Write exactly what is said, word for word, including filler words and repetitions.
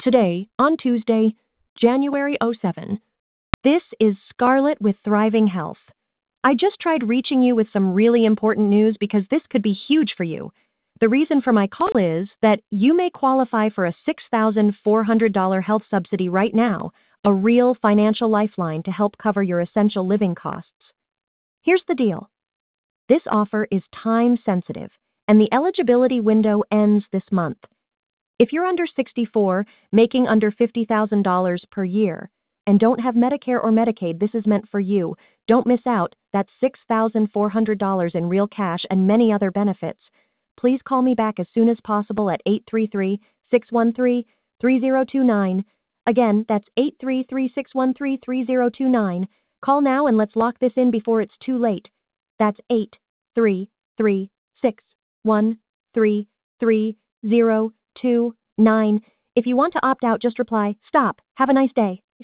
Today, on Tuesday, January seventh, this is Scarlett with Thriving Health. I just tried reaching you with some really important news because this could be huge for you. The reason for my call is that you may qualify for a six thousand four hundred dollars health subsidy right now, a real financial lifeline to help cover your essential living costs. Here's the deal. This offer is time sensitive, and the eligibility window ends this month. If you're under sixty-four, making under fifty thousand dollars per year, and don't have Medicare or Medicaid, this is meant for you. Don't miss out. That's six thousand four hundred dollars in real cash and many other benefits. Please call me back as soon as possible at eight three three, six one three, three zero two nine. Again, that's eight three three, six one three, three zero two nine. Call now and let's lock this in before it's too late. That's eight three three, six one three, three zero two nine. If you want to opt out, just reply, "Stop. Have a nice day."